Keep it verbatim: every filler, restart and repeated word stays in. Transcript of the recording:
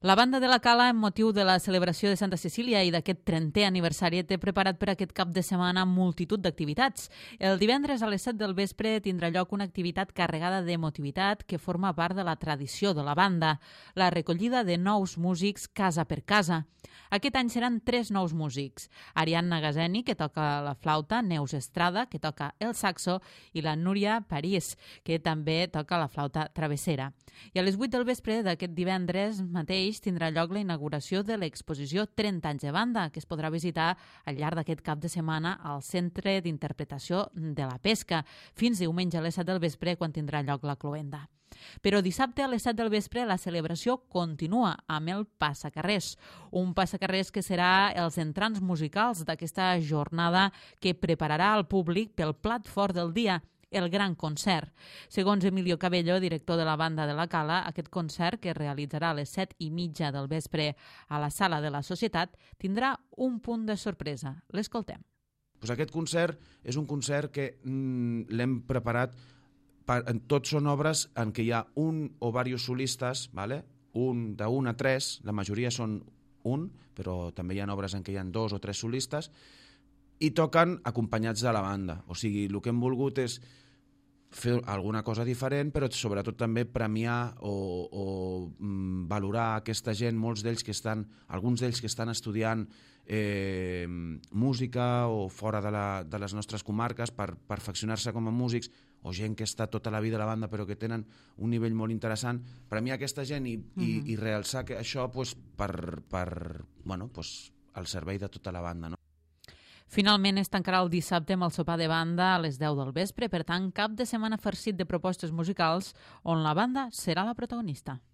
La banda de la Cala, amb motiu de la celebració de Santa Cecília i d'aquest trentè aniversari, té preparat per aquest cap de setmana multitud d'activitats. El divendres a les set del vespre tindrà lloc una activitat carregada d'emotivitat que forma part de la tradició de la banda, la recollida de nous músics casa per casa. Aquest any seran tres nous músics: Ariadna Gazeni, que toca la flauta, Neus Estrada, que toca el saxo, i la Núria París, que també toca la flauta travessera. I a les vuit del vespre d'aquest divendres mateix tindrà lloc la inauguració de l'exposició trenta anys de banda, que es podrà visitar al llarg d'aquest cap de setmana al Centre d'Interpretació de la Pesca, fins diumenge a les set del vespre, quan tindrà lloc la cloenda. Però dissabte a les set del vespre la celebració continua amb el passacarrers, un passacarrers que serà els entrants musicals d'aquesta jornada que prepararà al públic pel plat fort del dia, el gran concert. Segons Emilio Cabello, director de la banda de la Cala, aquest concert, que es realitzarà a les set i mitja del vespre a la Sala de la Societat, tindrà un punt de sorpresa. L'escoltem. Pues aquest concert és un concert que mm, l'hem preparat. Per, tots són obres en què hi ha un o diversos solistes, vale? un de un a tres, la majoria són un, però també hi ha obres en què hi ha dos o tres solistes, i toquen acompanyats de la banda. O sigui, el que hem volgut és fer alguna cosa diferent, però sobretot també premiar o, o mm, valorar aquesta gent, molts d'ells que estan, alguns d'ells que estan estudiant eh, música o fora de, la, de les nostres comarques per perfeccionar-se com a músics, o gent que està tota la vida a la banda però que tenen un nivell molt interessant, premiar aquesta gent i, mm-hmm. i, i realçar que això pues, per, per, bueno, pues, al servei de tota la banda, no? Finalment es tancarà el dissabte amb el sopar de banda a les deu del vespre, per tant, cap de setmana farcit de propostes musicals on la banda serà la protagonista.